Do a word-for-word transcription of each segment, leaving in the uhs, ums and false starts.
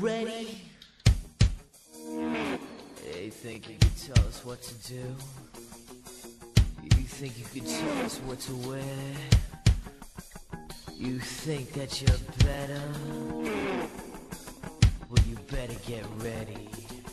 ready? You think you could tell us what to do? You think you could tell us what to wear? You think that you're better? Well, you better get ready.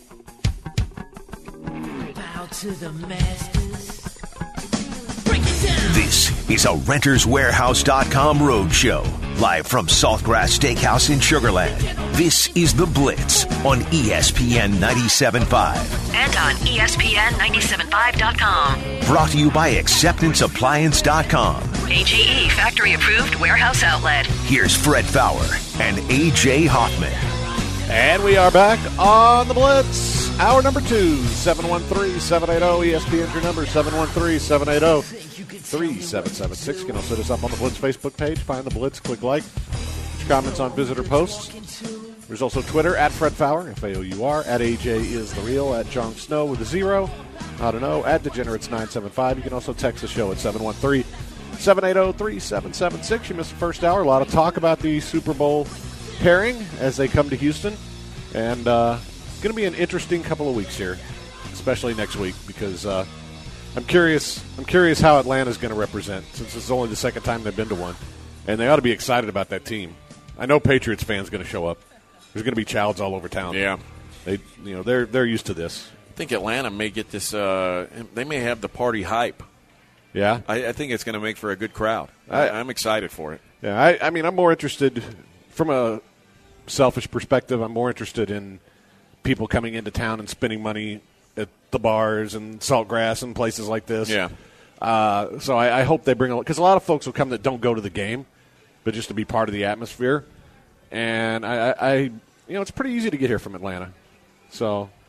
Bow to the masters. Break it down! This is a Renters Warehouse dot com roadshow. Live from Saltgrass Steakhouse in Sugar Land. This is The Blitz on E S P N ninety-seven point five. And on E S P N ninety-seven point five dot com. Brought to you by Acceptance Appliance dot com. A J E factory approved warehouse outlet. Here's Fred Fowler and A J Hoffman. And we are back on The Blitz. Hour number two, seven one three, seven eight zero, E S P N's your number, seven one three, seven eight zero, three seven seven six. You can also hit us up on the Blitz Facebook page. Find The Blitz, click like. Put your comments on visitor posts. There's also Twitter, at Fred Fowler, F A O U R, at A J is the real, at Jon Snow with a zero, I don't know, at Degenerates nine seven five. You can also text the show at seven one three, seven eight zero, three seven seven six. You missed the first hour. A lot of talk about the Super Bowl pairing as they come to Houston. And uh, it's going to be an interesting couple of weeks here, especially next week, because uh, I'm curious I'm curious how Atlanta's going to represent, since it's only the second time they've been to one. And they ought to be excited about that team. I know Patriots fans going to show up. There's going to be childs all over town. Yeah. They, you know, they're they're used to this. I think Atlanta may get this uh, – they may have the party hype. Yeah? I, I think it's going to make for a good crowd. I, I'm excited for it. Yeah, I, I mean, I'm more interested from a selfish perspective. I'm more interested in people coming into town and spending money at the bars and Saltgrass and places like this. Yeah. Uh, so I, I hope they bring – because a lot of folks will come that don't go to the game, but just to be part of the atmosphere. And, I, I, I you know, it's pretty easy to get here from Atlanta. So –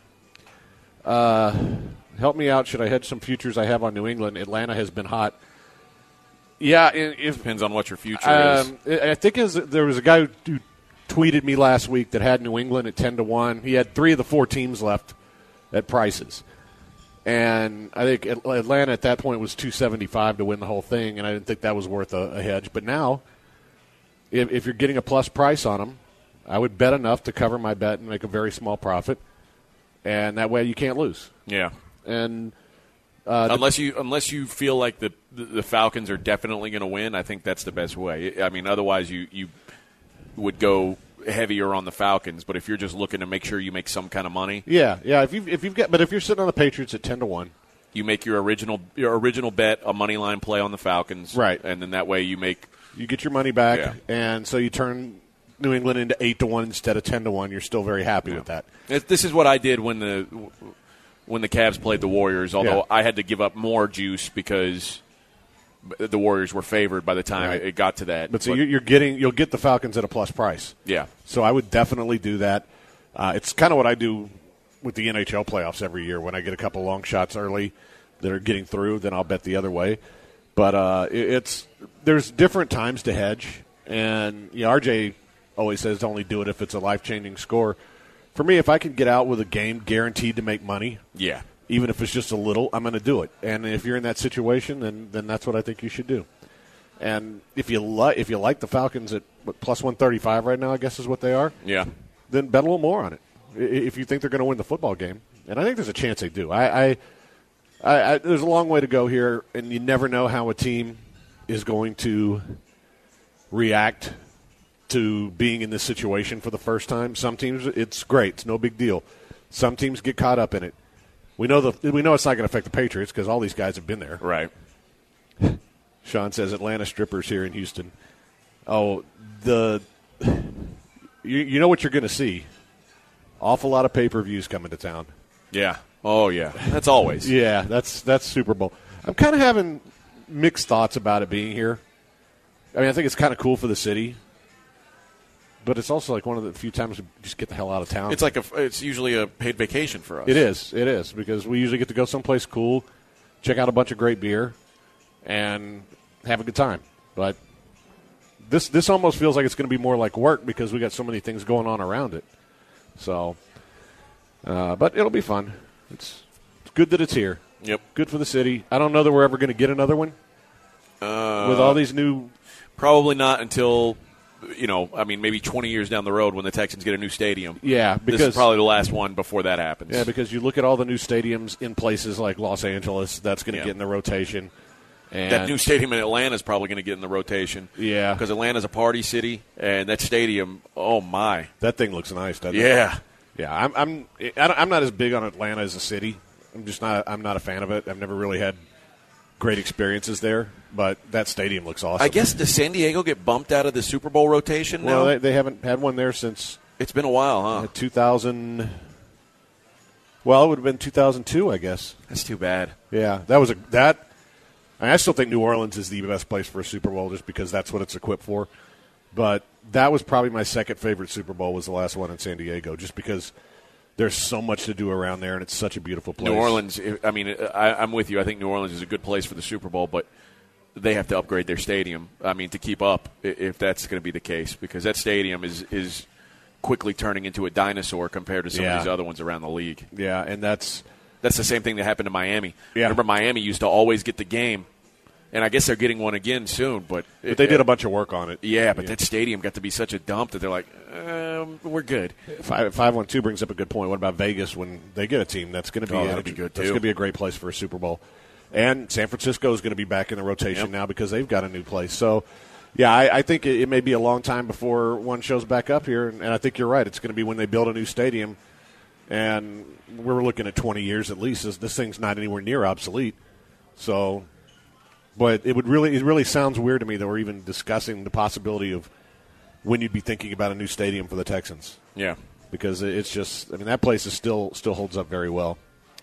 Uh, help me out. Should I hedge some futures I have on New England? Atlanta has been hot. Yeah, if depends on what your future um, is. I think is there was a guy who tweeted me last week that had New England at ten to one. He had three of the four teams left at prices, and I think Atlanta at that point was two seventy five to win the whole thing, and I didn't think that was worth a, a hedge. But now, if, if you're getting a plus price on them, I would bet enough to cover my bet and make a very small profit. And that way you can't lose. Yeah. And uh, unless you unless you feel like the the Falcons are definitely going to win, I think that's the best way. I mean, otherwise you, you would go heavier on the Falcons. But if you're just looking to make sure you make some kind of money, yeah, yeah. If you if you've got, but if you're sitting on the Patriots at ten to one, you make your original your original bet a money line play on the Falcons, right? And then that way you make you get your money back, yeah. And so you turn New England into eight to one instead of ten to one. You're still very happy yeah. with that. This is what I did when the when the Cavs played the Warriors. Although yeah. I had to give up more juice because the Warriors were favored by the time right. it got to that. But so but, you're getting you'll get the Falcons at a plus price. Yeah. So I would definitely do that. Uh, it's kind of what I do with the N H L playoffs every year. When I get a couple long shots early that are getting through, then I'll bet the other way. But uh, it, it's there's different times to hedge, and you know, R J always says only do it if it's a life-changing score. For me, if I can get out with a game guaranteed to make money, yeah, even if it's just a little, I'm going to do it. And if you're in that situation, then then that's what I think you should do. And if you like if you like the Falcons at what, plus one thirty-five right now, I guess is what they are. Yeah, then bet a little more on it if you think they're going to win the football game. And I think there's a chance they do. I, I, I, I there's a long way to go here, and you never know how a team is going to react to being in this situation for the first time. Some teams, it's great. It's no big deal. Some teams get caught up in it. We know the we know it's not going to affect the Patriots because all these guys have been there. Right. Sean says Atlanta strippers here in Houston. Oh, the you, you know what you're going to see. Awful lot of pay-per-views coming to town. Yeah. Oh, yeah. That's always. Yeah, that's that's Super Bowl. I'm kind of having mixed thoughts about it being here. I mean, I think it's kind of cool for the city. But it's also like one of the few times we just get the hell out of town. It's like a, it's usually a paid vacation for us. It is. It is because we usually get to go someplace cool, check out a bunch of great beer, and have a good time. But this this almost feels like it's going to be more like work because we got so many things going on around it. So, uh, but it'll be fun. It's, it's good that it's here. Yep. Good for the city. I don't know that we're ever going to get another one uh, with all these new. Probably not until you know, I mean, maybe twenty years down the road when the Texans get a new stadium. Yeah, because this is probably the last one before that happens. Yeah, because you look at all the new stadiums in places like Los Angeles, that's going to Yeah. get in the rotation. And that new stadium in Atlanta is probably going to get in the rotation. Yeah. Because Atlanta's a party city, and that stadium, oh, my. That thing looks nice, doesn't it? Yeah. Yeah, I'm I'm I don't- I'm not as big on Atlanta as a city. I'm just not I'm not a fan of it. I've never really had great experiences there, but that stadium looks awesome. I guess, does San Diego get bumped out of the Super Bowl rotation now? Well, they, they haven't had one there since It's been a while, huh? uh, two thousand. Well, it would have been two thousand two, I guess. That's too bad. Yeah, that was a that. I, mean, I still think New Orleans is the best place for a Super Bowl, just because that's what it's equipped for. But that was probably my second favorite Super Bowl. Was the last one in San Diego, just because there's so much to do around there, and it's such a beautiful place. New Orleans, I mean, I, I'm with you. I think New Orleans is a good place for the Super Bowl, but they have to upgrade their stadium, I mean, to keep up, if that's going to be the case, because that stadium is, is quickly turning into a dinosaur compared to some Yeah. of these other ones around the league. Yeah, and that's That's the same thing that happened to Miami. Yeah. Remember, Miami used to always get the game, and I guess they're getting one again soon. But, but they did a bunch of work on it. Yeah, but that stadium got to be such a dump that they're like, um, we're good. Five five one two brings up a good point. What about Vegas when they get a team? That's going to be Oh, a- that'd be good, That's too. going to be a great place for a Super Bowl. And San Francisco is going to be back in the rotation Yep. now because they've got a new place. So, yeah, I, I think it, it may be a long time before one shows back up here. And, and I think you're right. It's going to be when they build a new stadium. And we're looking at twenty years at least. This, this thing's not anywhere near obsolete. So, but it would really, it really sounds weird to me that we're even discussing the possibility of when you'd be thinking about a new stadium for the Texans. Yeah. Because it's just, I mean, that place is still still holds up very well.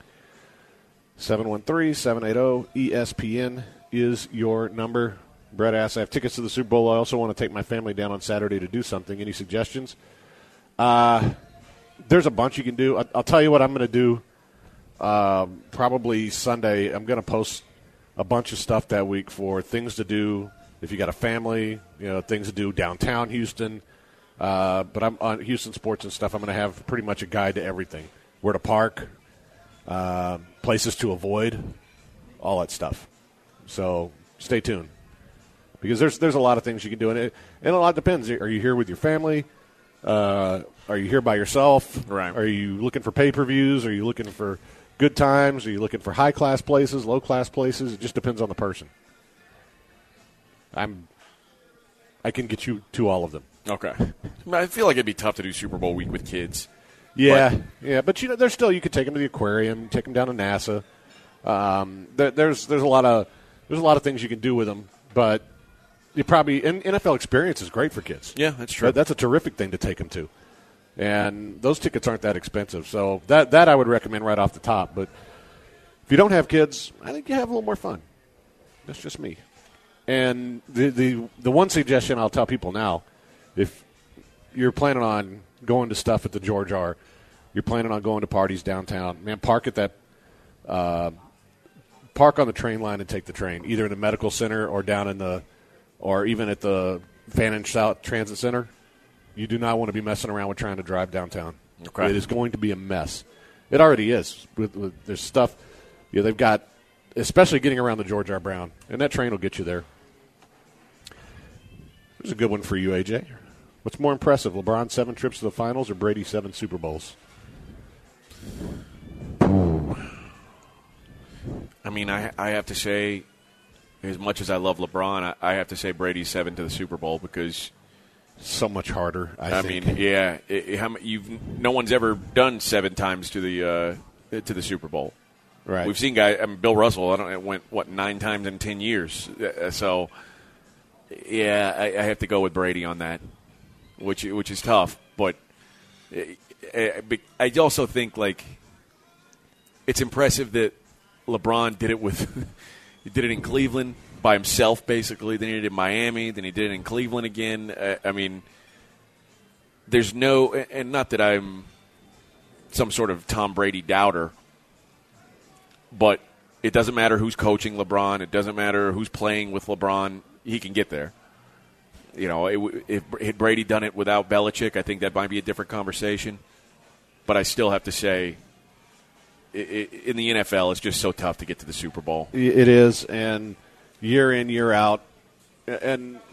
seven one three, seven eight zero, E S P N is your number. Brett asks, I have tickets to the Super Bowl. I also want to take my family down on Saturday to do something. Any suggestions? Uh, there's a bunch you can do. I, I'll tell you what I'm going to do. Um, probably Sunday, I'm going to post a bunch of stuff that week for things to do if you got a family, you know, things to do downtown Houston. Uh, but I'm on Houston Sports and stuff. I'm going to have pretty much a guide to everything. Where to park, uh, places to avoid, all that stuff. So stay tuned. Because there's there's a lot of things you can do. And, it, and a lot depends. Are you here with your family? Uh, are you here by yourself? Right. Are you looking for pay-per-views? Are you looking for good times? Are you looking for high-class places, low-class places? It just depends on the person. I'm. I can get you to all of them. Okay. I feel like it'd be tough to do Super Bowl week with kids. Yeah, But- yeah, but you know, there's still you could take them to the aquarium, take them down to NASA. Um, there, there's there's a lot of there's a lot of things you can do with them, but you probably N F L experience is great for kids. Yeah, that's true. That, that's a terrific thing to take them to, and those tickets aren't that expensive. So that that I would recommend right off the top. But if you don't have kids, I think you have a little more fun. That's just me. And the the the one suggestion I'll tell people now, if you're planning on going to stuff at the George R, you're planning on going to parties downtown, man, park at that, uh, park on the train line and take the train, either in the medical center or down in the, or even at the Fannin South Transit Center. You do not want to be messing around with trying to drive downtown. Okay. It is going to be a mess. It already is. With, with, there's stuff, you know, they've got, especially getting around the George R. Brown, and that train will get you there. There's a good one for you, A J. What's more impressive, LeBron seven trips to the finals or Brady seven Super Bowls? I mean, I I have to say, as much as I love LeBron, I, I have to say Brady's seven to the Super Bowl because So much harder, I, I, think. mean, yeah, it, it, how, m- you've no one's ever done seven times to the uh, to the Super Bowl. Right. We've seen guys. I mean, Bill Russell. I don't. It went what nine times in ten years. Uh, So, yeah, I, I have to go with Brady on that, which which is tough. But uh, uh, I also think like it's impressive that LeBron did it with he did it in Cleveland by himself, basically. Then he did it in Miami. Then he did it in Cleveland again. Uh, I mean, there's no, and not that I'm some sort of Tom Brady doubter. But it doesn't matter who's coaching LeBron. It doesn't matter who's playing with LeBron. He can get there. You know, it, if had Brady done it without Belichick, I think that might be a different conversation. But I still have to say, it, it, in the N F L, it's just so tough to get to the Super Bowl. It is, and year in, year out. And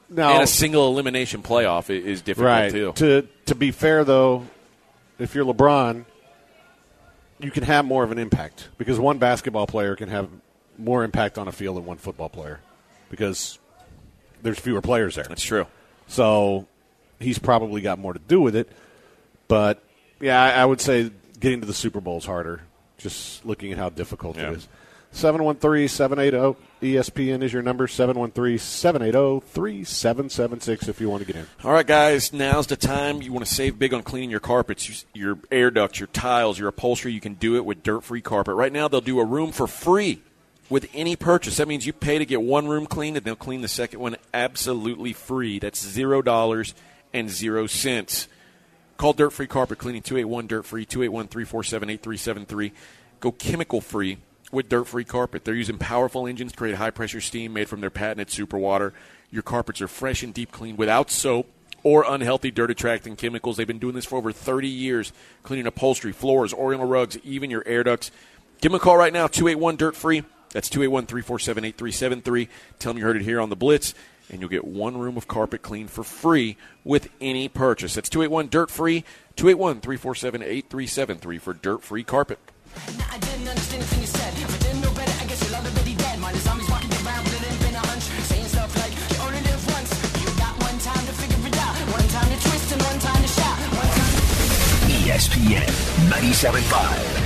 Now, and a single elimination playoff is difficult, right. too. To, to be fair, though, if you're LeBron, you can have more of an impact because one basketball player can have more impact on a field than one football player because there's fewer players there. That's true. So he's probably got more to do with it. But, yeah, I, I would say getting to the Super Bowl is harder, just looking at how difficult yeah. it is. seven one three, seven eight zero, E S P N is your number, seven one three, seven eight zero, three seven seven six if you want to get in. All right, guys, now's the time. You want to save big on cleaning your carpets, your air ducts, your tiles, your upholstery. You can do it with Dirt-Free Carpet. Right now, they'll do a room for free with any purchase. That means you pay to get one room cleaned, and they'll clean the second one absolutely free. That's zero dollars and zero cents. Call Dirt-Free Carpet Cleaning, two eight one, D I R T free, two eight one, three four seven, eight three seven three. Go chemical-free with Dirt-Free Carpet. They're using powerful engines to create high-pressure steam made from their patented super water. Your carpets are fresh and deep cleaned without soap or unhealthy dirt-attracting chemicals. They've been doing this for over thirty years, cleaning upholstery, floors, oriental rugs, even your air ducts. Give them a call right now, two eight one, D I R T free. That's two eight one, three four seven, eight three seven three. Tell them you heard it here on the Blitz, and you'll get one room of carpet cleaned for free with any purchase. That's two eight one, D I R T free, two eight one, three four seven, eight three seven three for Dirt-Free Carpet. Now, I didn't understand the thing you said. If I didn't know better, I guess you're already dead. Mind the zombies walking around with it ain't been a hunch. Saying stuff like, you only live once. You got one time to figure it out. One time to twist and one time to shout. One time to... E S P N ninety-seven point five.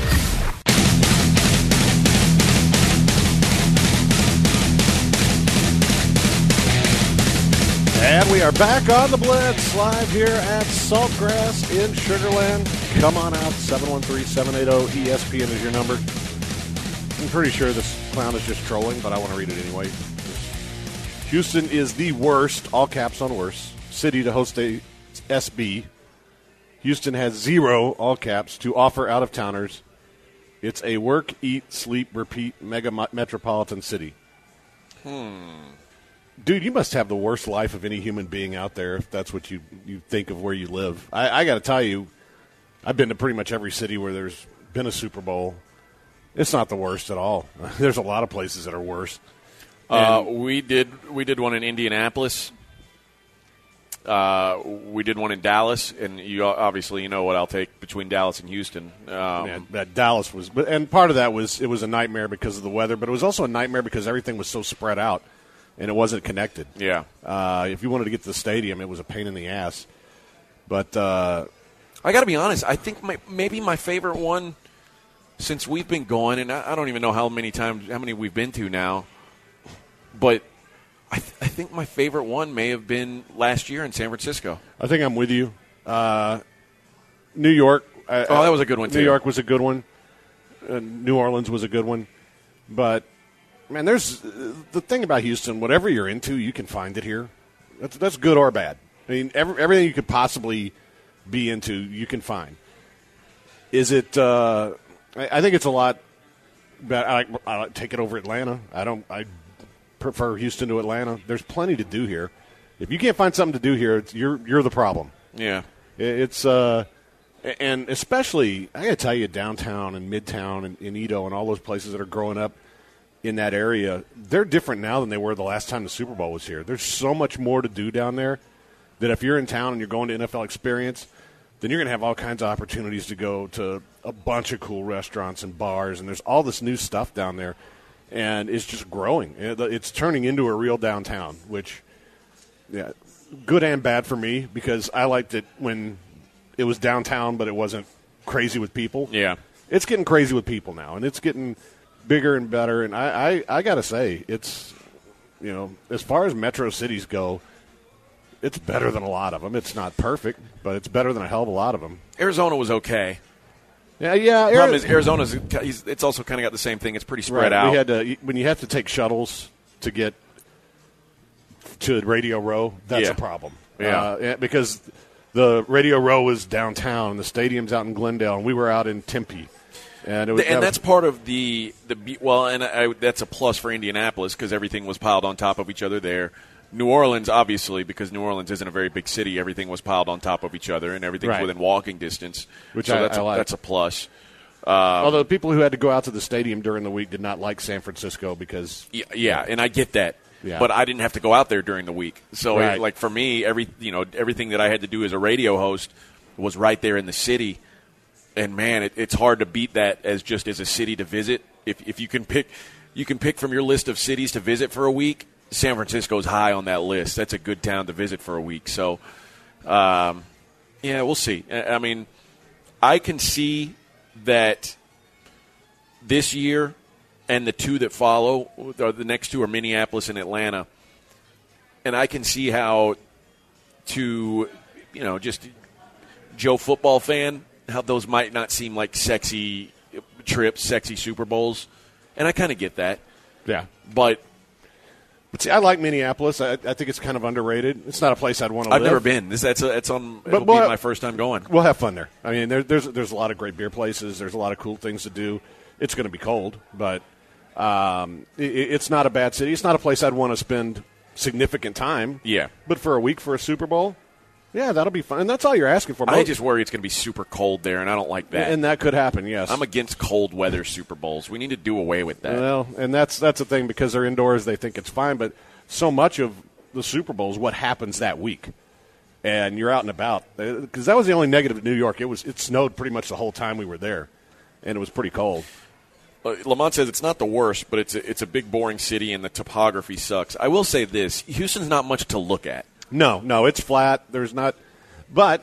And we are back on the Blitz, live here at Saltgrass in Sugar Land. Come on out, seven one three, seven eight zero, E S P N is your number. I'm pretty sure this clown is just trolling, but I want to read it anyway. Houston is the worst, all caps on worst, city to host a S B. Houston has zero, all caps, to offer out-of-towners. It's a work, eat, sleep, repeat mega metropolitan city. Hmm. Dude, you must have the worst life of any human being out there if that's what you, you think of where you live. I, I got to tell you, I've been to pretty much every city where there's been a Super Bowl. It's not the worst at all. There's a lot of places that are worse. Uh, we did we did one in Indianapolis. Uh, we did one in Dallas, and you obviously you know what I'll take between Dallas and Houston. Um, Man, that Dallas was, and part of that was it was a nightmare because of the weather, but it was also a nightmare because everything was so spread out. And it wasn't connected. Yeah. Uh, if you wanted to get to the stadium, it was a pain in the ass. But uh, I got to be honest. I think my, maybe my favorite one since we've been going, and I, I don't even know how many times, how many we've been to now. But I, th- I think my favorite one may have been last year in San Francisco. I think I'm with you. Uh, New York. Uh, oh, that was a good one New too. New York was a good one. Uh, New Orleans was a good one. But. Man, there's uh, the thing about Houston. Whatever you're into, you can find it here. That's that's good or bad. I mean, every, everything you could possibly be into, you can find. Is it? Uh, I, I think it's a lot. But I, I take it over Atlanta. I don't. I prefer Houston to Atlanta. There's plenty to do here. If you can't find something to do here, it's, you're you're the problem. Yeah, it, it's. Uh, and especially, I got to tell you, downtown and Midtown and, and Edo and all those places that are growing up in that area, they're different now than they were the last time the Super Bowl was here. There's so much more to do down there that if you're in town and you're going to N F L Experience, then you're going to have all kinds of opportunities to go to a bunch of cool restaurants and bars, and there's all this new stuff down there, and it's just growing. It's turning into a real downtown, which, yeah, good and bad for me because I liked it when it was downtown, but it wasn't crazy with people. Yeah. It's getting crazy with people now, and it's getting bigger and better, and I, I, I got to say, it's, you know, as far as metro cities go, it's better than a lot of them. It's not perfect, but it's better than a hell of a lot of them. Arizona was okay. Yeah, yeah. The problem is Arizona's, it's also kind of got the same thing. It's pretty spread right. out. We had to, when you have to take shuttles to get to Radio Row, that's yeah. a problem. Yeah. Uh, because the Radio Row was downtown, the stadium's out in Glendale, and we were out in Tempe. And, it was, and that that's was, part of the, the well, and I, that's a plus for Indianapolis because everything was piled on top of each other there. New Orleans, obviously, because New Orleans isn't a very big city, everything was piled on top of each other, and everything's right. within walking distance. Which so I, that's, I a, like. that's a plus. Um, Although the people who had to go out to the stadium during the week did not like San Francisco because yeah, yeah, and I get that. Yeah. but I didn't have to go out there during the week. So, Right. it, like for me, every you know everything that I had to do as a radio host was right there in the city. And man, it, it's hard to beat that as just as a city to visit. If if you can pick, you can pick from your list of cities to visit for a week. San Francisco's high on that list. That's a good town to visit for a week. So, um, yeah, we'll see. I, I mean, I can see that this year and the two that follow, or the next two are Minneapolis and Atlanta, and I can see how to, you know, just Joe football fan, how those might not seem like sexy trips, sexy Super Bowls, and I kind of get that. Yeah. But But see, I like Minneapolis. I, I think it's kind of underrated. It's not a place I'd want to live. I've never been. This that's a, that's on. But It'll we'll be have- my first time going. We'll have fun there. I mean, there, there's there's a lot of great beer places. There's a lot of cool things to do. It's going to be cold, but um, it, it's not a bad city. It's not a place I'd want to spend significant time. Yeah. But for a week for a Super Bowl, yeah, that'll be fun. And that's all you're asking for. I Most- just worry it's going to be super cold there, and I don't like that. and that could happen. Yes, I'm against cold weather Super Bowls. We need to do away with that. Well, and that's that's the thing, because they're indoors. They think it's fine, but so much of the Super Bowl is what happens that week, and you're out and about. Because that was the only negative in New York. It was it snowed pretty much the whole time we were there, and it was pretty cold. Uh, Lamont says it's not the worst, but it's a, it's a big, boring city, and the topography sucks. I will say this: Houston's not much to look at. No, no, it's flat. There's not, but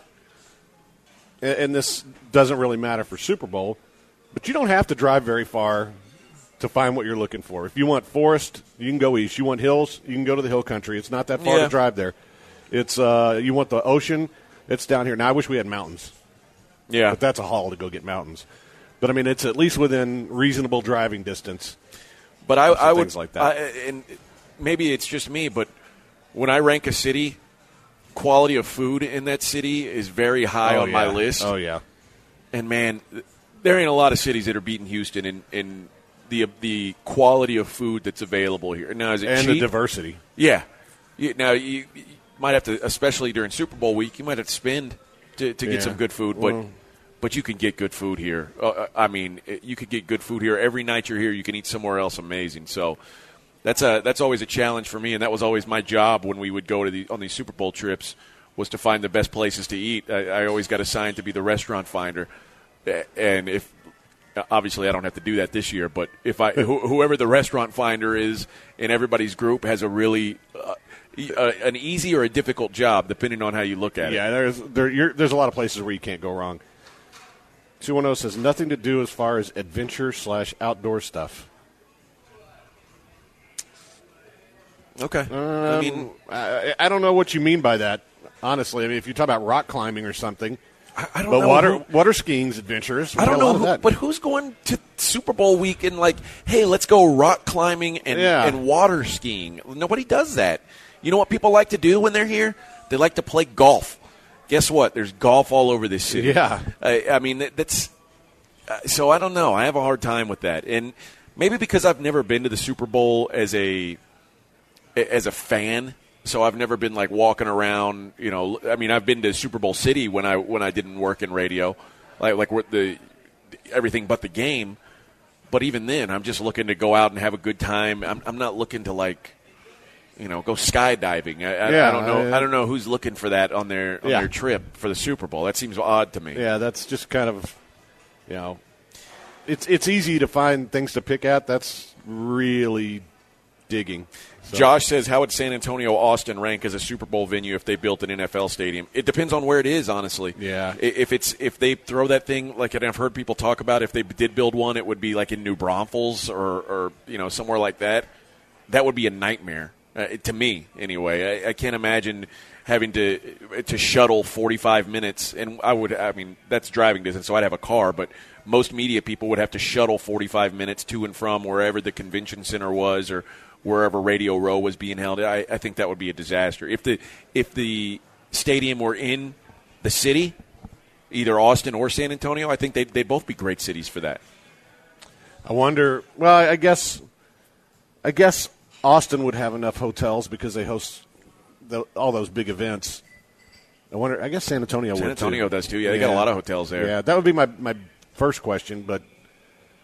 and this doesn't really matter for Super Bowl, but you don't have to drive very far to find what you're looking for. If you want forest, you can go east. You want hills, you can go to the hill country. It's not that far Yeah. to drive there. It's uh, you want the ocean, it's down here. Now I wish we had mountains, Yeah, but that's a haul to go get mountains. But I mean, it's at least within reasonable driving distance. but I, Some I would things like that. I, and maybe it's just me, but when I rank a city, quality of food in that city is very high Oh, on my yeah. list. Oh yeah, And man, there ain't a lot of cities that are beating Houston in, in the the quality of food that's available here. Now, is it and cheap? the diversity. Yeah. You, now you, you might have to, especially during Super Bowl week, you might have to spend to, to get Yeah. some good food, but Well- but you can get good food here. Uh, I mean, you could get good food here every night you're here. You can eat somewhere else amazing. So that's a that's always a challenge for me, and that was always my job when we would go to the on these Super Bowl trips, was to find the best places to eat. I, I always got assigned to be the restaurant finder, and if obviously I don't have to do that this year, but if I wh- whoever the restaurant finder is in everybody's group has a really uh, e- uh, an easy or a difficult job, depending on how you look at Yeah, it. there's there, you're, there's a lot of places where you can't go wrong. two one zero says nothing to do as far as adventure slash outdoor stuff. Okay, I mean, I, I don't know what you mean by that, honestly. I mean, if you talk about rock climbing or something, I, I don't but know. water who- water skiing's adventurous. We I don't got a lot know, of who, that. but who's going to Super Bowl week and like, hey, let's go rock climbing and, Yeah. and water skiing? Nobody does that. You know what people like to do when they're here? They like to play golf. Guess what? There's golf all over this city. Yeah. I, I mean, that, that's uh, so I don't know. I have a hard time with that, and maybe because I've never been to the Super Bowl as a as a fan. So I've never been like walking around, you know. I mean, I've been to Super Bowl City when I when I didn't work in radio, like like what the everything but the game. But even then, I'm just looking to go out and have a good time. I'm I'm not looking to like, you know, go skydiving. I, I, Yeah, I don't know. I- I don't know who's looking for that on their on Yeah. their trip for the Super Bowl. That seems odd to me. Yeah, that's just kind of, you know, it's it's easy to find things to pick at. That's really digging. So- Josh says, how would San Antonio Austin rank as a Super Bowl venue if they built an N F L stadium? It depends on where it is, honestly. Yeah. I- If it's if they throw that thing, like I've heard people talk about, if they did build one, it would be like in New Braunfels or, or you know somewhere like that. That would be a nightmare uh, to me, anyway. I, I can't imagine having to to shuttle forty-five minutes, and I would. I mean, that's driving distance, so I'd have a car, but most media people would have to shuttle forty-five minutes to and from wherever the convention center was or wherever Radio Row was being held. I, I think that would be a disaster. If the if the stadium were in the city, either Austin or San Antonio, I think they'd, they'd both be great cities for that. I wonder. Well, I guess, I guess Austin would have enough hotels because they host the, all those big events. I wonder. I guess San Antonio San would Antonio too. does too. Yeah, they got a lot of hotels there. Yeah, that would be my my first question, but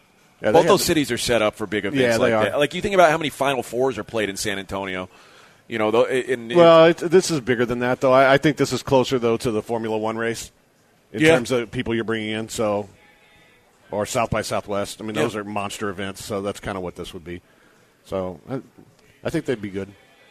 Yeah, they Both had those the- cities are set up for big events Yeah, like they are. that. Like, you think about how many Final Fours are played in San Antonio. You know, though, in, in, Well, it, this is bigger than that, though. I, I think this is closer, though, to the Formula One race in Yeah. terms of people you're bringing in. So, or South by Southwest. I mean, Yeah. those are monster events, so that's kind of what this would be. So, I, I think they'd be good.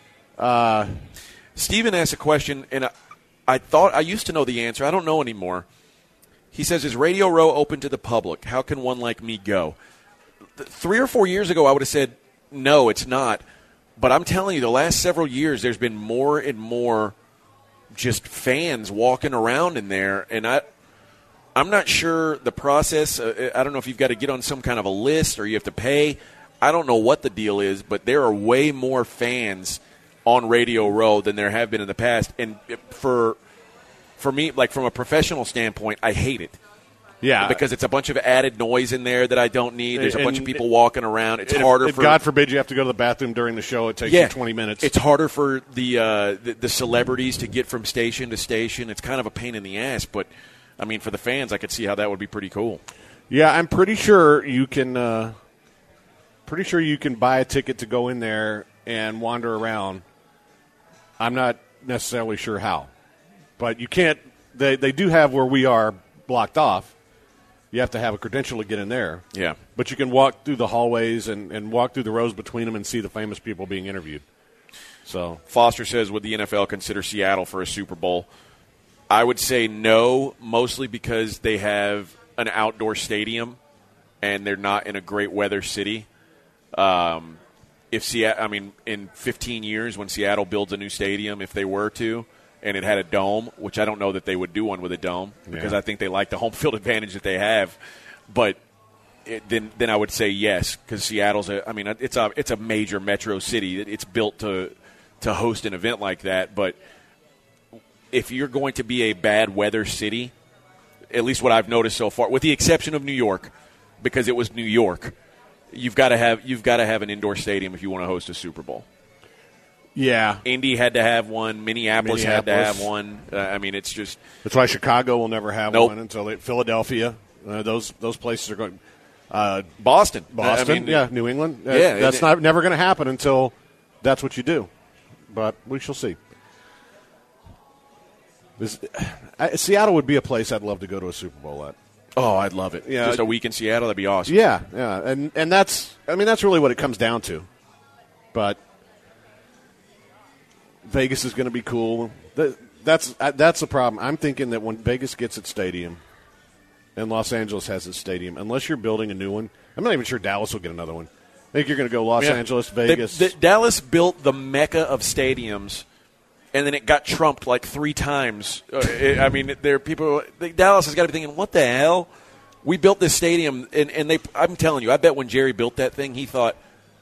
Uh, Steven asked a question, and I, I thought I used to know the answer. I don't know anymore. He says, is Radio Row open to the public? How can one like me go? Th- Three or four years ago, I would have said, no, it's not. But I'm telling you, the last several years, there's been more and more just fans walking around in there. And I, I'm not sure the process. Uh, I don't know if you've got to get on some kind of a list or you have to pay. I don't know what the deal is, but there are way more fans on Radio Row than there have been in the past. And for for me, like from a professional standpoint, I hate it. yeah. Because it's a bunch of added noise in there that I don't need. There's a And- bunch of people walking around. It's if, harder if for God forbid you have to go to the bathroom during the show, it takes yeah, you twenty minutes. It's harder for the, uh, the the celebrities to get from station to station. It's kind of a pain in the ass, but I mean, for the fans, I could see how that would be pretty cool. Yeah, I'm pretty sure you can. Uh, pretty sure you can buy a ticket to go in there and wander around. I'm not necessarily sure how, but you can't. They they do have where we are blocked off. You have to have a credential to get in there. Yeah. But you can walk through the hallways and, and walk through the rows between them and see the famous people being interviewed. So Foster says, would the N F L consider Seattle for a Super Bowl? I would say no, mostly because they have an outdoor stadium and they're not in a great weather city. Um, if Seattle, I mean, in fifteen years when Seattle builds a new stadium, if they were to, and it had a dome, which I don't know that they would do one with a dome because Yeah. I think they like the home field advantage that they have. But it, then, then I would say yes because Seattle's a. I mean, it's a it's a major metro city. It, it's built to to host an event like that. But if you're going to be a bad weather city, at least what I've noticed so far, with the exception of New York, because it was New York, you've got to have you've got to have an indoor stadium if you want to host a Super Bowl. yeah, Indy had to have one. Minneapolis, had to Minneapolis. have one. Uh, I mean, it's just that's why Chicago will never have Nope. one until they, Philadelphia. Uh, those those places are going. Uh, Boston. Boston, I mean, yeah, New England. Uh, Yeah, that's it- not never going to happen until that's what you do. But we shall see. This, I, Seattle would be a place I'd love to go to a Super Bowl at. Oh, I'd love it. Yeah. Just a week in Seattle, that'd be awesome. Yeah, yeah, and and that's I mean that's really what it comes down to. But Vegas is going to be cool. That, that's uh, that's the problem. I'm thinking that when Vegas gets its stadium, and Los Angeles has its stadium, unless you're building a new one, I'm not even sure Dallas will get another one. I think you're going to go Los Yeah. Angeles, They- Vegas. the- Dallas built the mecca of stadiums, and then it got trumped like three times. Uh, it, I mean, there are people. They, Dallas has got to be thinking, "What the hell? We built this stadium," and, and they. I'm telling you, I bet when Jerry built that thing, he thought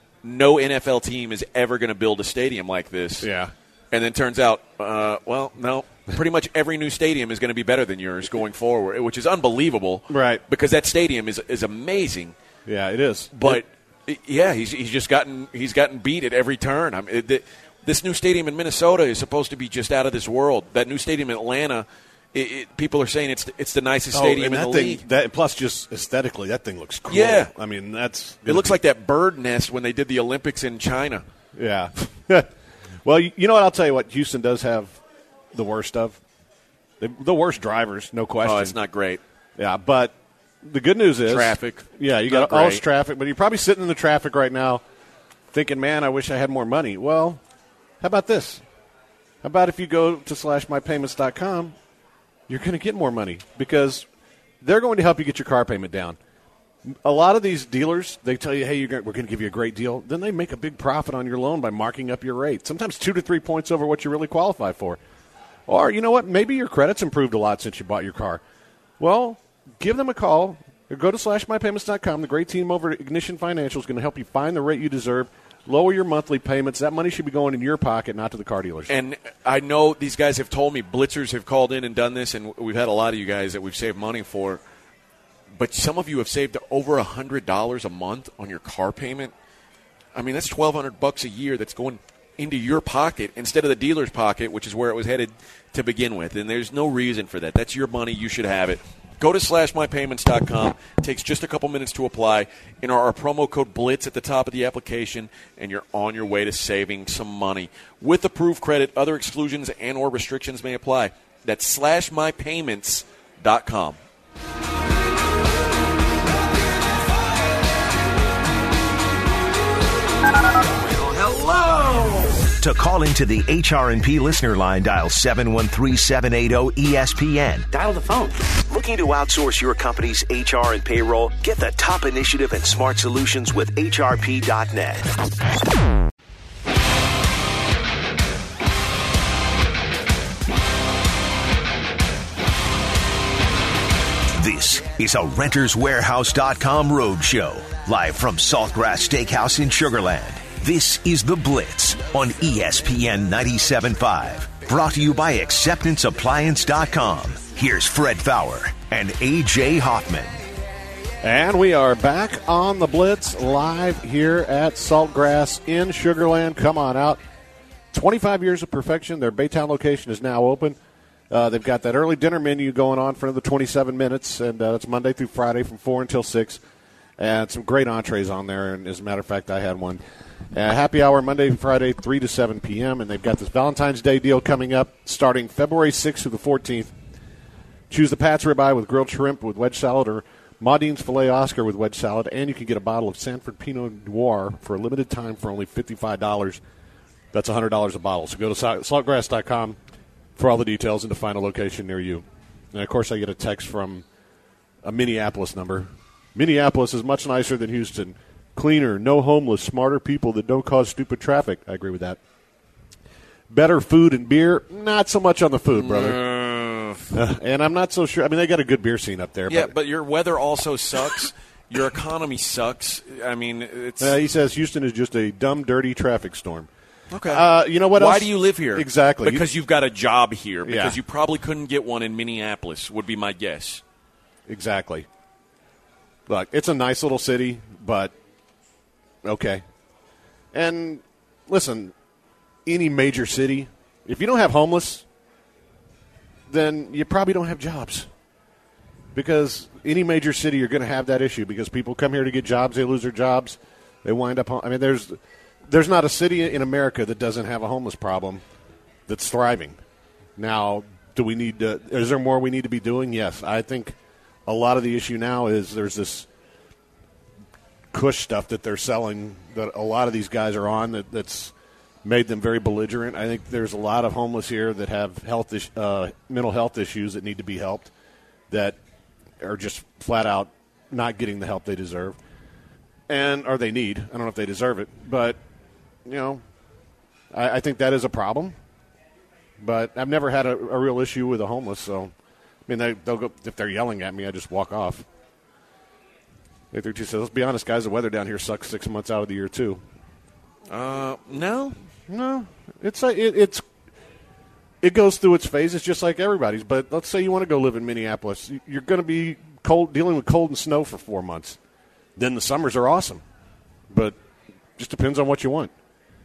no N F L team is ever going to build a stadium like this. Yeah. And then turns out, uh, well, no. Pretty much every new stadium is going to be better than yours going forward, which is unbelievable. Right. Because that stadium is is amazing. yeah, it is. But yeah, he's he's just gotten he's gotten beat at every turn. I mean, it, it, this new stadium in Minnesota is supposed to be just out of this world. That new stadium in Atlanta, it, it, people are saying it's it's the nicest Oh, stadium and in that the thing, league. That, plus, just aesthetically, that thing looks cool. Yeah. I mean, that's It looks like that bird nest when they did the Olympics in China. Yeah. Well, you, you know what? I'll tell you what Houston does have the worst of. The, the worst drivers, no question. Oh, it's not great. Yeah, but the good news is Traffic. Yeah, you Not got all this great. traffic, but you're probably sitting in the traffic right now, thinking, "Man, I wish I had more money." Well, how about this? How about if you go to slash my payments dot com, you're going to get more money because they're going to help you get your car payment down. A lot of these dealers, they tell you, "Hey, you're going, we're going to give you a great deal." Then they make a big profit on your loan by marking up your rate, sometimes two to three points over what you really qualify for. Or, you know what, maybe your credit's improved a lot since you bought your car. Well, give them a call or go to slash my payments dot com. The great team over at Ignition Financial is going to help you find the rate you deserve, lower your monthly payments. That money should be going in your pocket, not to the car dealers. And I know these guys have told me, blitzers have called in and done this, and we've had a lot of you guys that we've saved money for. But some of you have saved over one hundred dollars a month on your car payment. I mean, that's twelve hundred bucks a year that's going into your pocket instead of the dealer's pocket, which is where it was headed to begin with. And there's no reason for that. That's your money. You should have it. Go to slash my payments dot com. It takes just a couple minutes to apply. Enter our promo code BLITZ at the top of the application, and you're on your way to saving some money. With approved credit, other exclusions and or restrictions may apply. That's slash my payments dot com. To call into the H R and P listener line, dial seven one three, seven eight zero, E S P N. Dial the phone. Looking to outsource your company's H R and payroll? Get the top initiative and smart solutions with H R P dot net. This is a Renters Warehouse dot com roadshow, live from Saltgrass Steakhouse in Sugar Land. This is The Blitz on E S P N ninety-seven point five. Brought to you by Acceptance Appliance dot com. Here's Fred Fowler and A J Hoffman. And we are back on The Blitz live here at Saltgrass in Sugar Land. Come on out. twenty-five years of perfection. Their Baytown location is now open. Uh, they've got that early dinner menu going on for another twenty-seven minutes, and uh, it's Monday through Friday from four until six. And some great entrees on there, and as a matter of fact, I had one. Uh, happy hour Monday, Friday, three to seven p.m., and they've got this Valentine's Day deal coming up starting February sixth through the fourteenth. Choose the Pat's ribeye with grilled shrimp with wedge salad or Maudine's Filet Oscar with wedge salad, and you can get a bottle of Sanford Pinot Noir for a limited time for only fifty-five dollars. That's one hundred dollars a bottle. So go to saltgrass dot com for all the details and to find a location near you. And, of course, I get a text from a Minneapolis number. Minneapolis is much nicer than Houston. Cleaner, no homeless, smarter people that don't cause stupid traffic. I agree with that. Better food and beer, not so much on the food, brother. Uh, and I'm not so sure. I mean, they got a good beer scene up there. Yeah, but, but your weather also sucks. Your economy sucks. I mean, it's. Uh, he says Houston is just a dumb, dirty traffic storm. Okay. Uh, you know what Why else? do you live here? Exactly. Because you've got a job here. Because Yeah. you probably couldn't get one in Minneapolis, would be my guess. Exactly. Look, it's a nice little city, but okay. And listen, any major city, if you don't have homeless, then you probably don't have jobs. Because any major city, you're going to have that issue because people come here to get jobs, they lose their jobs, they wind up home. I mean, there's there's not a city in America that doesn't have a homeless problem that's thriving. Now, do we need to, is there more we need to be doing? Yes. I think a lot of the issue now is there's this Kush stuff that they're selling that a lot of these guys are on that, that's made them very belligerent. I think there's a lot of homeless here that have health is, uh, mental health issues that need to be helped that are just flat out not getting the help they deserve and or they need. I don't know if they deserve it, but you know, I, I think that is a problem. But I've never had a, a real issue with the homeless, so I mean, they, they'll go if they're yelling at me, I just walk off. eight three two says, let's be honest, guys, the weather down here sucks six months out of the year, too. Uh, no. No. It's a, it, it's it goes through its phases just like everybody's. But let's say you want to go live in Minneapolis. You're going to be cold, dealing with cold and snow for four months. Then the summers are awesome. But just depends on what you want.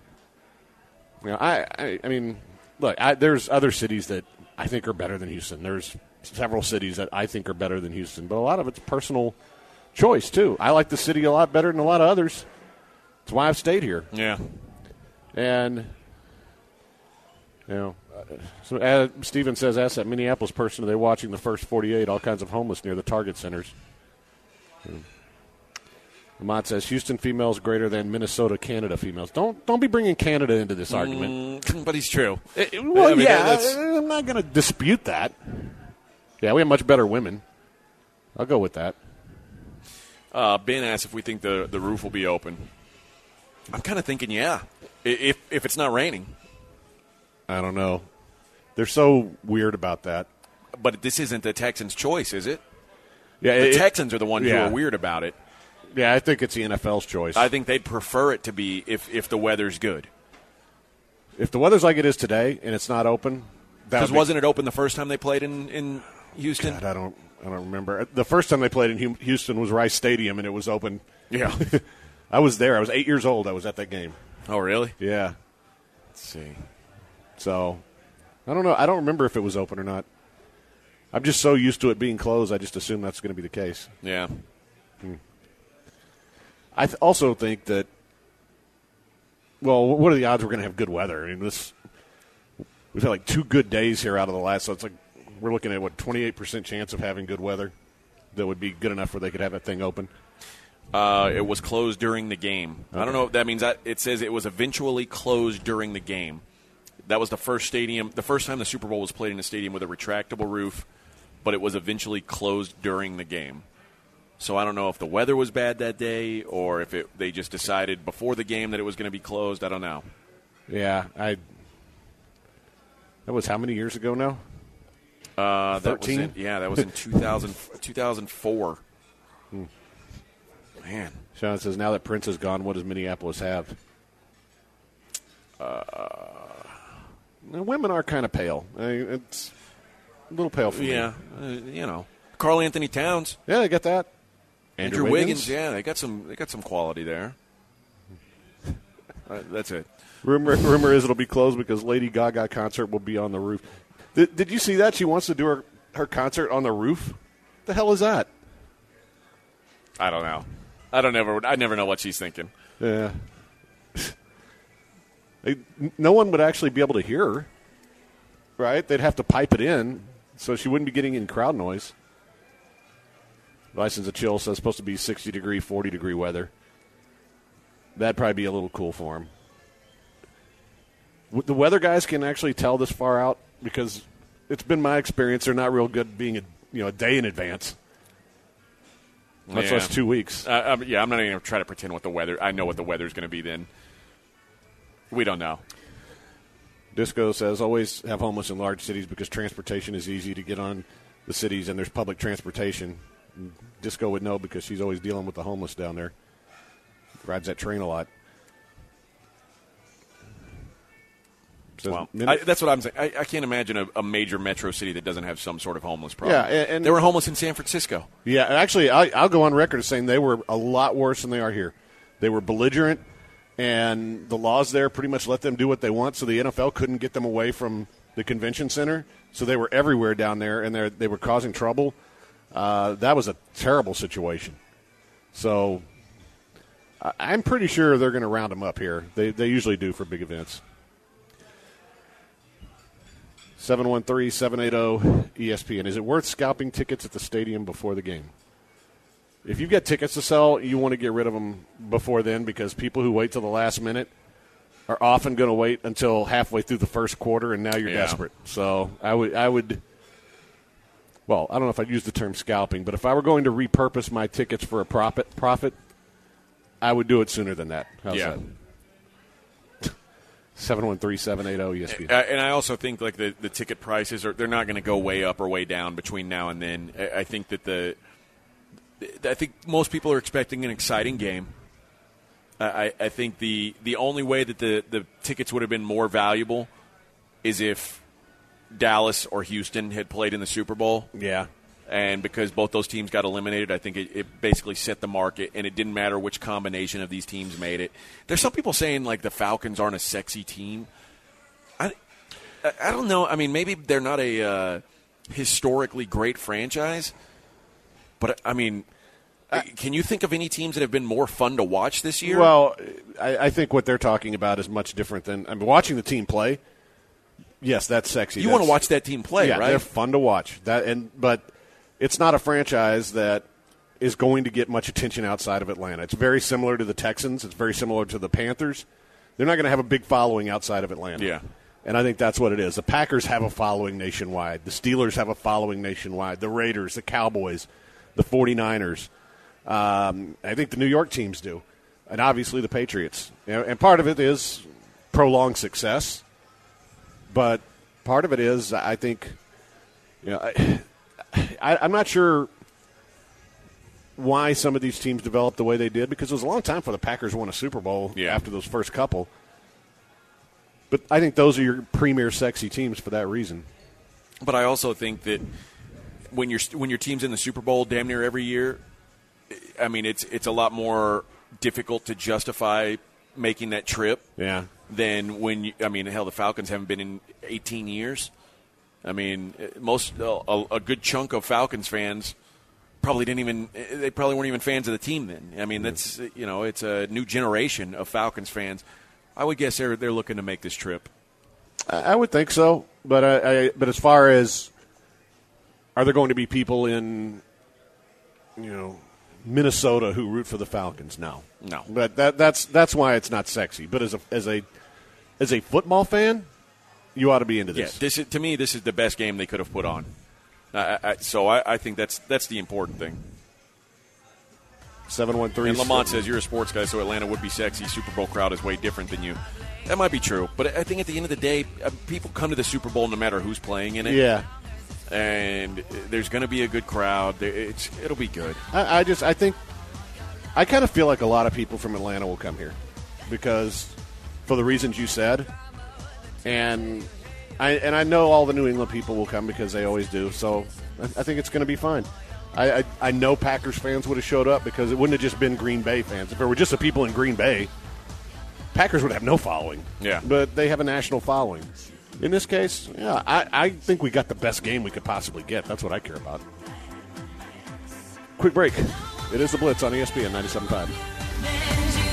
You know, I, I, I mean, look, I, there's other cities that I think are better than Houston. There's several cities that I think are better than Houston. But a lot of it's personal choice, too. I like the city a lot better than a lot of others. That's why I've stayed here. Yeah. And, you know, uh, so uh, Steven says, ask that Minneapolis person, are they watching the first forty-eight, all kinds of homeless near the Target centers? Hmm. Ahmad says, Houston females greater than Minnesota, Canada females. Don't don't be bringing Canada into this argument. Mm, but he's true. It, it, well, I mean, yeah, that's- I'm not going to dispute that. Yeah, we have much better women. I'll go with that. Uh, Ben asked if we think the, the roof will be open. I'm kind of thinking, yeah, if if it's not raining. I don't know. They're so weird about that. But this isn't the Texans' choice, is it? Yeah, The it, Texans are the ones yeah. who are weird about it. Yeah, I think it's the N F L's choice. I think they'd prefer it to be if, if the weather's good. If the weather's like it is today and it's not open, Because wasn't it open the first time they played in, in Houston? God, I don't, I don't remember. The first time they played in Houston was Rice Stadium, and it was open. Yeah. I was there. I was eight years old. I was at that game. Oh, really? Yeah. Let's see. So, I don't know. I don't remember if it was open or not. I'm just so used to it being closed, I just assume that's going to be the case. Yeah. Hmm. I th- also think that, well, what are the odds we're going to have good weather? I mean, this we've had like two good days here out of the last, so it's like we're looking at, what, twenty-eight percent chance of having good weather that would be good enough where they could have that thing open? Uh, it was closed during the game. Okay. I don't know if that means that it says it was eventually closed during the game. That was the first stadium, the first time the Super Bowl was played in a stadium with a retractable roof, but it was eventually closed during the game. So I don't know if the weather was bad that day or if it, they just decided before the game that it was going to be closed. I don't know. Yeah, I. That was how many years ago now? Uh, that was in, yeah, that was in two thousand, two thousand four. Hmm. Man. Sean says, now that Prince is gone, what does Minneapolis have? Uh, women are kind of pale. I mean, it's a little pale for yeah, me. Yeah, uh, you know. Karl Anthony Towns. Yeah, they got that. Andrew, Andrew Wiggins. Wiggins. Yeah, they got some. They got some quality there. uh, that's it. Rumor, rumor is it'll be closed because Lady Gaga concert will be on the roof. Did, did you see that? She wants to do her, her concert on the roof. What the hell is that? I don't know. I don't ever. I never know what she's thinking. Yeah. No one would actually be able to hear her, right? They'd have to pipe it in, so she wouldn't be getting in crowd noise. License of Chill says it's supposed to be sixty degree, forty degree weather. That'd probably be a little cool for him. The weather guys can actually tell this far out because it's been my experience they're not real good being a you know a day in advance. Much yeah. less two weeks. Uh, um, yeah, I'm not even going to try to pretend what the weather. I know what the weather's going to be then. We don't know. Disco says always have homeless in large cities because transportation is easy to get on the cities and there's public transportation. Disco would know because she's always dealing with the homeless down there. Rides that train a lot. Well, I, that's what I'm saying. I, I can't imagine a, a major metro city that doesn't have some sort of homeless problem. Yeah, and, and they were homeless in San Francisco. Yeah, actually, I, I'll go on record as saying they were a lot worse than they are here. They were belligerent, and the laws there pretty much let them do what they want, so the N F L couldn't get them away from the convention center. So they were everywhere down there, and they they were causing trouble. Uh, that was a terrible situation. So I, I'm pretty sure they're going to round them up here. They they usually do for big events. seven one three, seven eight zero, E S P N. Is it worth scalping tickets at the stadium before the game? If you've got tickets to sell, you want to get rid of them before then because people who wait till the last minute are often going to wait until halfway through the first quarter, and now you're yeah. desperate. So I would, I would. Well, I don't know if I'd use the term scalping, but if I were going to repurpose my tickets for a profit, profit, I would do it sooner than that. How's yeah. that? seven one three, seven eight zero, E S P N. Uh, and I also think like the, the ticket prices, are they're not going to go way up or way down between now and then. I, I think that the I think most people are expecting an exciting game. I, I think the, the only way that the, the tickets would have been more valuable is if Dallas or Houston had played in the Super Bowl. Yeah. And because both those teams got eliminated, I think it, it basically set the market, and it didn't matter which combination of these teams made it. There's some people saying, like, the Falcons aren't a sexy team. I, I don't know. I mean, maybe they're not a uh, historically great franchise, but, I mean, I, can you think of any teams that have been more fun to watch this year? Well, I, I think what they're talking about is much different than – I mean, watching the team play, yes, that's sexy. You that's, want to watch that team play, yeah, right? They're fun to watch. That and But – it's not a franchise that is going to get much attention outside of Atlanta. It's very similar to the Texans. It's very similar to the Panthers. They're not going to have a big following outside of Atlanta. Yeah. And I think that's what it is. The Packers have a following nationwide. The Steelers have a following nationwide. The Raiders, the Cowboys, the 49ers. Um, I think the New York teams do. And obviously the Patriots. And part of it is prolonged success. But part of it is, I think, you know, I, I, I'm not sure why some of these teams developed the way they did because it was a long time for the Packers won a Super Bowl yeah. after those first couple. But I think those are your premier sexy teams for that reason. But I also think that when your when your team's in the Super Bowl damn near every year, I mean it's it's a lot more difficult to justify making that trip. Yeah. Than when you, I mean hell the Falcons haven't been in eighteen years. I mean, most a, a good chunk of Falcons fans probably didn't even they probably weren't even fans of the team then. I mean, that's you know, it's a new generation of Falcons fans. I would guess they're they're looking to make this trip. I would think so, but I, I but as far as are there going to be people in you know Minnesota who root for the Falcons? No, no. But that that's that's why it's not sexy. But as a as a as a football fan, you ought to be into this. Yeah, this is, to me, this is the best game they could have put on. I, I, so I, I think that's that's the important thing. seven one three And Lamont says, you're a sports guy, so Atlanta would be sexy. Super Bowl crowd is way different than you. That might be true. But I think at the end of the day, uh, people come to the Super Bowl no matter who's playing in it. Yeah. And there's going to be a good crowd. It's, it'll be good. I, I just, I think, I kind of feel like a lot of people from Atlanta will come here because for the reasons you said. And I and I know all the New England people will come because they always do. So I, I think it's going to be fine. I, I I know Packers fans would have showed up because it wouldn't have just been Green Bay fans. If there were just the people in Green Bay, Packers would have no following. Yeah. But they have a national following. In this case, yeah, I, I think we got the best game we could possibly get. That's what I care about. Quick break. It is the Blitz on E S P N ninety-seven point five.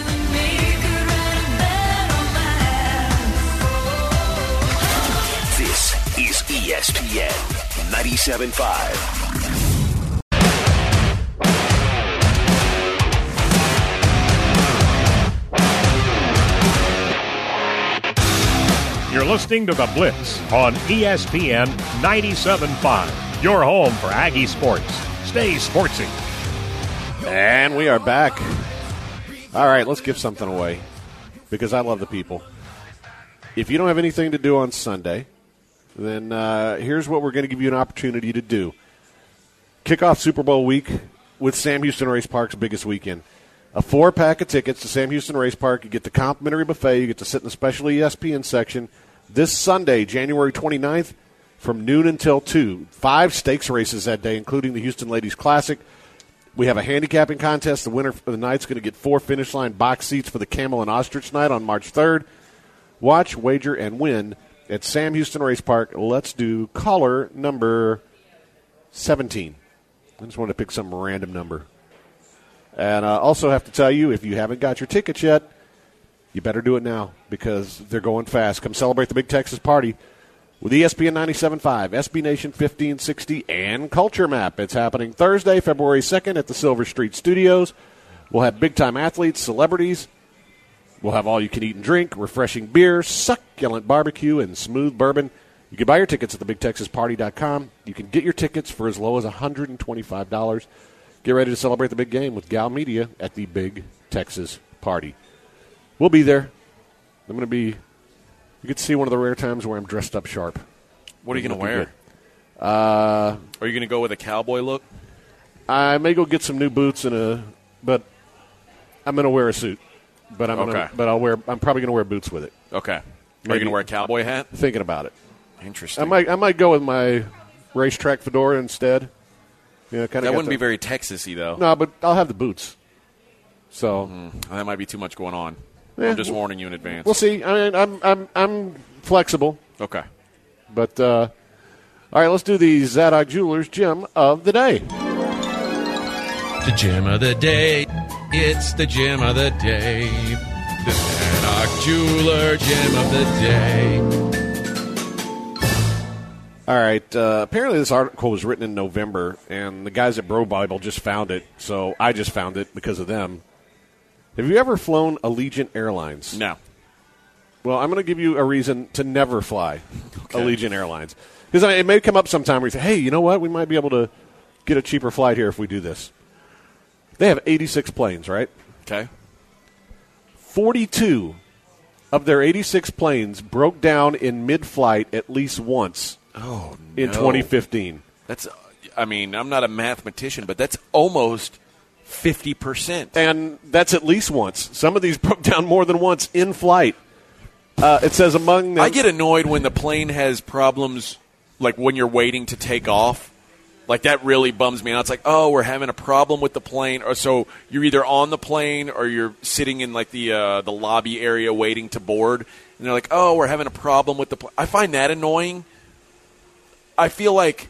This is E S P N ninety-seven point five. You're listening to The Blitz on E S P N ninety-seven point five. Your home for Aggie sports. Stay sportsy. And we are back. All right, let's give something away because I love the people. If you don't have anything to do on Sunday, then uh, here's what we're going to give you an opportunity to do. Kick off Super Bowl week with Sam Houston Race Park's biggest weekend. A four-pack of tickets to Sam Houston Race Park. You get the complimentary buffet. You get to sit in the special E S P N section this Sunday, January twenty-ninth, from noon until two. Five stakes races that day, including the Houston Ladies Classic. We have a handicapping contest. The winner of the night's going to get four finish line box seats for the Camel and Ostrich night on March third. Watch, wager, and win at Sam Houston Race Park. Let's do caller number seventeen. I just wanted to pick some random number. And I uh, also have to tell you, if you haven't got your tickets yet, you better do it now because they're going fast. Come celebrate the Big Texas Party with E S P N ninety-seven point five, S B Nation fifteen sixty, and Culture Map. It's happening Thursday, February second at the Silver Street Studios. We'll have big-time athletes, celebrities. We'll have all you can eat and drink, refreshing beer, succulent barbecue, and smooth bourbon. You can buy your tickets at the big texas party dot com. You can get your tickets for as low as one hundred twenty-five dollars. Get ready to celebrate the big game with Gal Media at the Big Texas Party. We'll be there. I'm going to be, you get to see one of the rare times where I'm dressed up sharp. What are you going to wear? Uh, are you going to go with a cowboy look? I may go get some new boots and a, but I'm going to wear a suit. But I'm okay. gonna, but I'll wear. I'm probably going to wear boots with it. Okay. Are Maybe. you going to wear a cowboy hat? Thinking about it. Interesting. I might. I might go with my racetrack fedora instead. Yeah, kind of. That wouldn't the, be very Texas-y, though. No, but I'll have the boots. So mm, that might be too much going on. Yeah, I'm just warning you in advance. We'll see. I mean, I'm I'm I'm flexible. Okay. But uh, all right, let's do the Zadok Jewelers Gem of the Day. The gem of the day. It's the gem of the day. The Zadok Jeweler Gem of the Day. All right. Uh, apparently, this article was written in November, and the guys at Bro Bible just found it, so I just found it because of them. Have you ever flown Allegiant Airlines? No. Well, I'm going to give you a reason to never fly okay. Allegiant Airlines. Because I mean, it may come up sometime where you say, hey, you know what? We might be able to get a cheaper flight here if we do this. They have eighty-six planes, right? Okay. forty-two of their eighty-six planes broke down in mid-flight at least once oh, in no. twenty fifteen. That's, I mean, I'm not a mathematician, but that's almost fifty percent. And that's at least once. Some of these broke down more than once in flight. Uh, it says among them. I get annoyed when the plane has problems, like when you're waiting to take off. Like, that really bums me out. It's like, oh, we're having a problem with the plane. Or so you're either on the plane or you're sitting in, like, the uh, the lobby area waiting to board. And they're like, oh, we're having a problem with the plane. I find that annoying. I feel like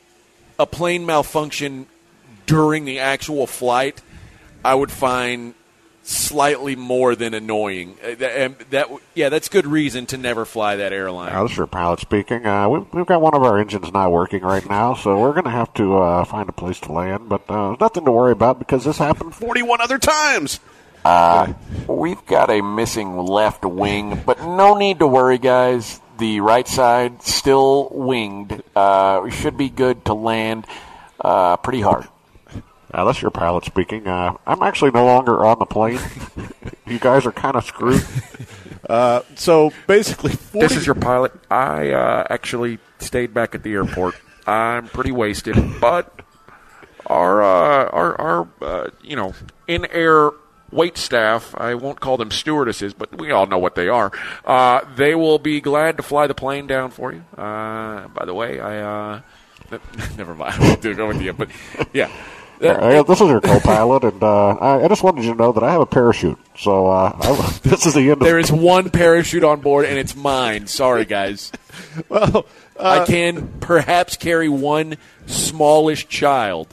a plane malfunction during the actual flight, I would find slightly more than annoying. Uh, that, that yeah, that's good reason to never fly that airline. Uh, this is your pilot speaking. Uh, we've, we've got one of our engines not working right now, so we're going to have to uh, find a place to land. But uh, nothing to worry about because this happened forty-one other times. Uh, we've got a missing left wing, but no need to worry, guys. The right side still winged. Uh, we should be good to land uh, pretty hard. Uh, that's your pilot speaking. Uh, I'm actually no longer on the plane. You guys are kind of screwed. Uh, so basically, forty this is your pilot. I uh, actually stayed back at the airport. I'm pretty wasted, but our uh, our our uh, you know in-air wait staff, I won't call them stewardesses, but we all know what they are. Uh, they will be glad to fly the plane down for you. Uh, by the way, I uh, never mind. I won't do it with you, but yeah. Uh, this is your co-pilot, and uh, I, I just wanted you to know that I have a parachute. So uh, I, this is the end of There is one parachute on board, and it's mine. Sorry, guys. well, uh, I can perhaps carry one smallish child.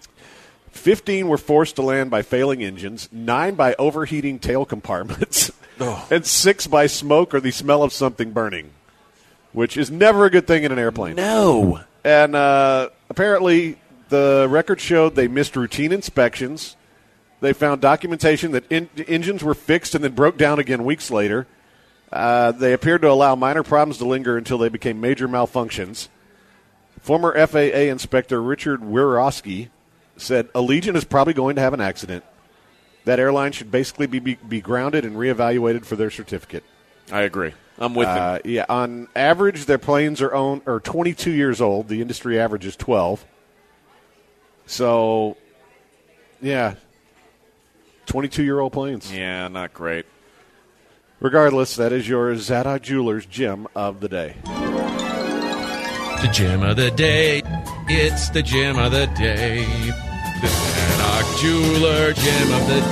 Fifteen were forced to land by failing engines, nine by overheating tail compartments, oh. and six by smoke or the smell of something burning, which is never a good thing in an airplane. No. And uh, apparently the record showed they missed routine inspections. They found documentation that in- engines were fixed and then broke down again weeks later. Uh, they appeared to allow minor problems to linger until they became major malfunctions. Former F A A Inspector Richard Wirowski said Allegiant is probably going to have an accident. That airline should basically be, be, be grounded and reevaluated for their certificate. I agree. I'm with uh, him. Yeah, on average, their planes are own are twenty-two years old. The industry average is twelve. So, yeah, twenty-two-year-old planes. Yeah, not great. Regardless, that is your Zadok Jewelers gem of the day. The gem of the day. It's the gem of the day. The Zadok Jeweler gem of the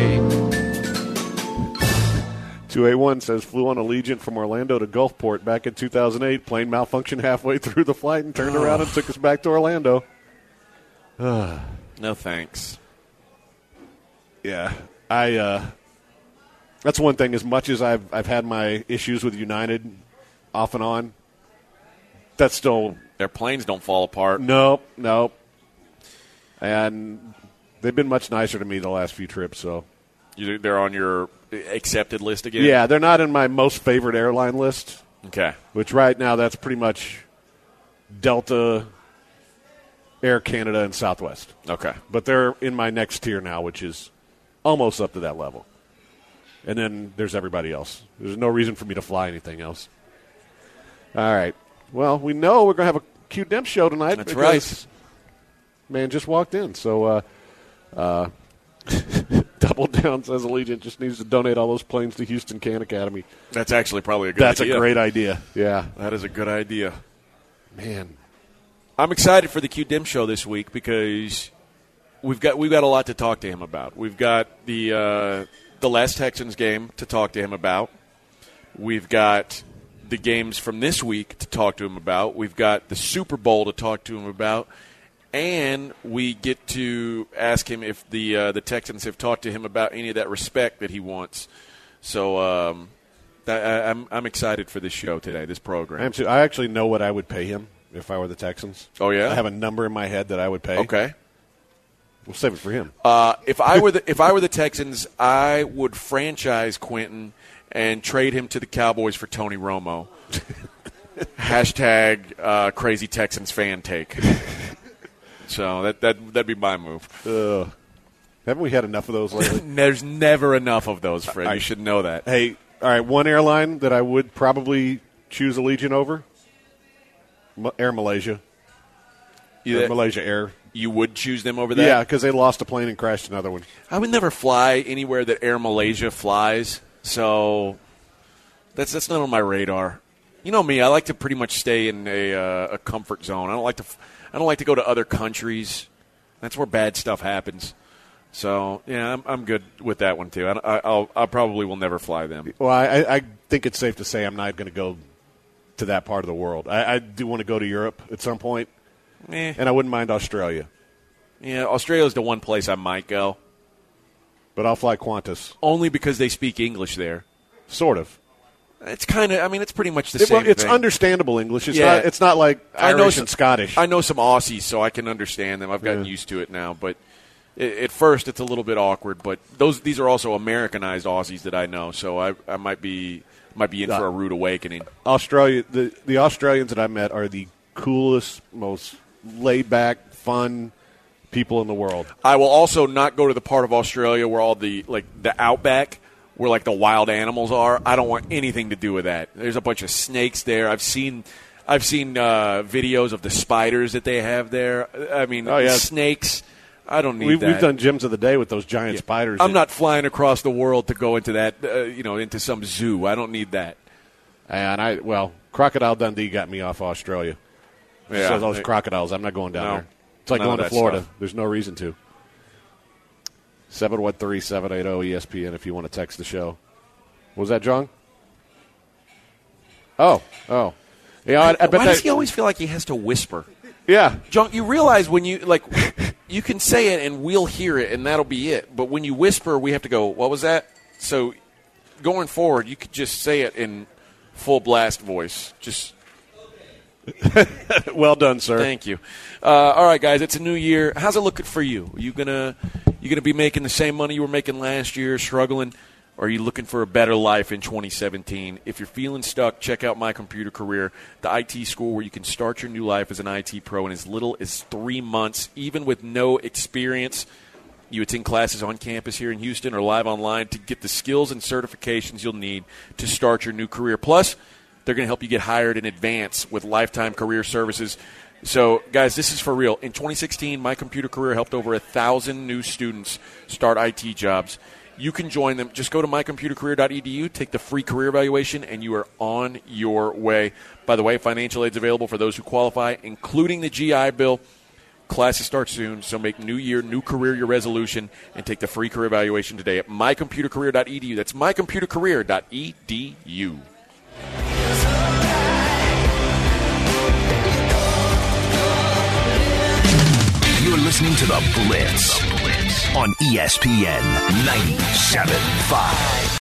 day. two A one says, flew on Allegiant from Orlando to Gulfport back in two thousand eight. Plane malfunctioned halfway through the flight and turned oh. around and took us back to Orlando. No thanks. Yeah, I. Uh, that's one thing. As much as I've I've had my issues with United, off and on, that's still their planes don't fall apart. Nope, nope. And they've been much nicer to me the last few trips. So you, they're on your accepted list again. Yeah, they're not in my most favorite airline list. Okay, which right now that's pretty much Delta, Air Canada, and Southwest. Okay. But they're in my next tier now, which is almost up to that level. And then there's everybody else. There's no reason for me to fly anything else. All right. Well, we know we're going to have a Q-Dem show tonight. That's right. Man just walked in. So uh, uh, Double Down says Allegiant just needs to donate all those planes to Houston Can Academy. That's actually probably a good That's idea. That's a great idea. Yeah. That is a good idea. Man. I'm excited for the Q-Dim show this week because we've got we've got a lot to talk to him about. We've got the uh, the last Texans game to talk to him about. We've got the games from this week to talk to him about. We've got the Super Bowl to talk to him about, and we get to ask him if the uh, the Texans have talked to him about any of that respect that he wants. So um, I, I'm I'm excited for this show today, this program. I am too. I actually know what I would pay him if I were the Texans. Oh, yeah? I have a number in my head that I would pay. Okay. We'll save it for him. Uh, if I were the if I were the Texans, I would franchise Quentin and trade him to the Cowboys for Tony Romo. Hashtag uh, crazy Texans fan take. So that that that'd be my move. Uh, haven't we had enough of those lately? There's never enough of those, Fred. I, you should know that. Hey, all right. One airline that I would probably choose Allegiant over. Air Malaysia. You, Air Malaysia Air. You would choose them over that? Yeah, because they lost a plane and crashed another one. I would never fly anywhere that Air Malaysia flies, so that's that's not on my radar. You know me; I like to pretty much stay in a, uh, a comfort zone. I don't like to I don't like to go to other countries. That's where bad stuff happens. So yeah, I'm I'm good with that one too. I I'll, I probably will never fly them. Well, I, I think it's safe to say I'm not going to go to that part of the world. I, I do want to go to Europe at some point, Eh. and I wouldn't mind Australia. Yeah, Australia's the one place I might go. But I'll fly Qantas. Only because they speak English there. Sort of. It's kind of, I mean, it's pretty much the It, same well, it's thing. understandable English. It's Yeah. not It's not like I know Irish some, and Scottish. I know some Aussies, so I can understand them. I've gotten Yeah. used to it now. But it, at first, it's a little bit awkward. But those these are also Americanized Aussies that I know, so I, I might be might be in for a rude awakening. Australia, the, the Australians that I met are the coolest, most laid-back, fun people in the world. I will also not go to the part of Australia where all the like the outback, where like the wild animals are. I don't want anything to do with that. There's a bunch of snakes there. I've seen, I've seen uh, videos of the spiders that they have there. I mean, Oh, yeah. snakes. I don't need We've, that. we've done gyms of the day with those giant Yeah. spiders. I'm that- not flying across the world to go into that, uh, you know, into some zoo. I don't need that. And I, well, Crocodile Dundee got me off Australia. Yeah. So those crocodiles, I'm not going down No. there. It's like None going of to that Florida. stuff. There's no reason to. seven one three, seven eight zero, E S P N if you want to text the show. What was that, John? Oh, oh. Yeah, I, I bet Why that, does he always feel like he has to whisper? Yeah. John, you realize when you, like, you can say it and we'll hear it and that'll be it. But when you whisper, we have to go, what was that? So going forward, you could just say it in full blast voice. Just well done, sir. Thank you. Uh, all right, guys, it's a new year. How's it looking for you? Are you gonna you gonna be making the same money you were making last year, struggling, or are you looking for a better life in twenty seventeen? If you're feeling stuck, check out My Computer Career, the I T school where you can start your new life as an I T pro in as little as three months, even with no experience. You attend classes on campus here in Houston or live online to get the skills and certifications you'll need to start your new career. Plus, they're going to help you get hired in advance with lifetime career services. So, guys, this is for real. In twenty sixteen, My Computer Career helped over one thousand new students start I T jobs. You can join them. Just go to my computer career dot e d u, take the free career evaluation, and you are on your way. By the way, financial aid is available for those who qualify, including the G I Bill. Classes start soon, so make new year, new career your resolution, and take the free career evaluation today at my computer career dot e d u. That's my computer career dot e d u. You're listening to The Blitz, the Blitz. On E S P N ninety-seven point five.